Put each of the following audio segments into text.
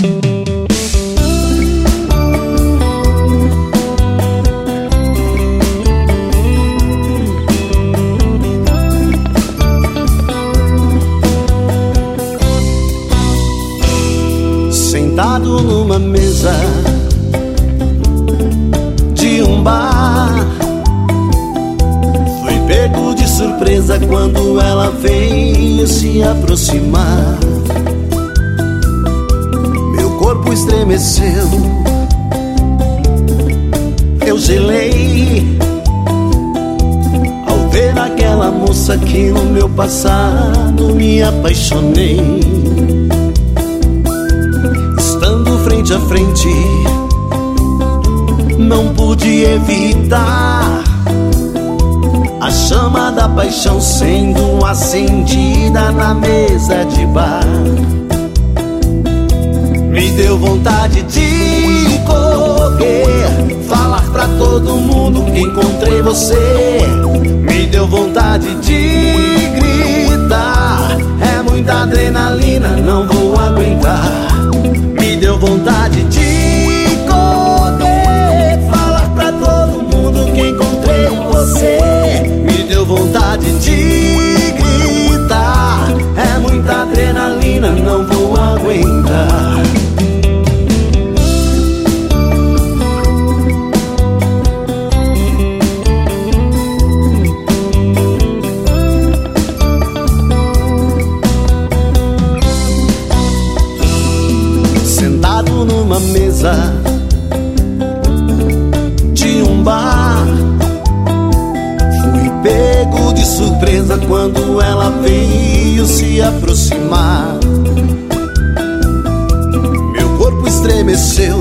Sentado numa mesa de um bar, fui pego de surpresa quando ela veio se aproximar. Meu corpo estremeceu, eu gelei ao ver aquela moça que no meu passado me apaixonei. Frente a frente, não pude evitar a chama da paixão sendo acendida na mesa de bar. Me deu vontade de correr, falar pra todo mundo que encontrei você. Me deu vontade de gritar, é muita adrenalina, não vou aguentar. Me deu vontade de correr, falar pra todo mundo que encontrei você. Me deu vontade de gritar, é muita adrenalina, não vou aguentar. Numa mesa de um bar, fui pego de surpresa quando ela veio se aproximar. Meu corpo estremeceu,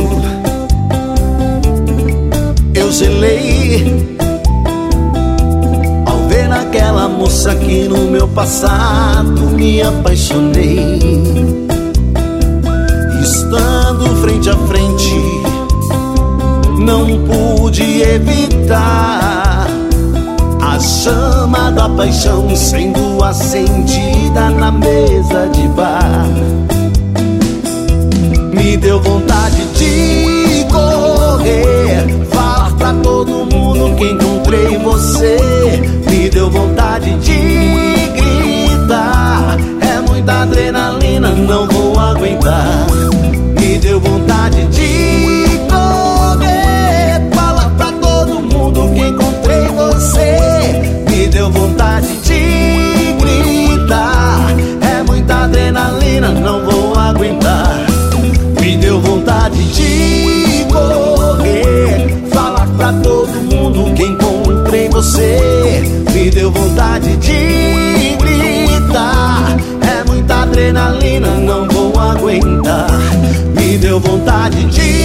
eu gelei ao ver aquela moça que no meu passado me apaixonei. Estando frente a frente, não pude evitar a chama da paixão sendo acendida na mesa de bar. Me deu vontade de correr, falar pra todo mundo que encontrei você. Me deu vontade de gritar, é muita adrenalina, não vou aguentar. Me deu vontade de correr, falar pra todo mundo que encontrei você. Me deu vontade de gritar, é muita adrenalina, não vou aguentar. Me deu vontade de correr, falar pra todo mundo que encontrei você. Me deu vontade de gritar, é muita adrenalina, não vou aguentar. Me deu vontade de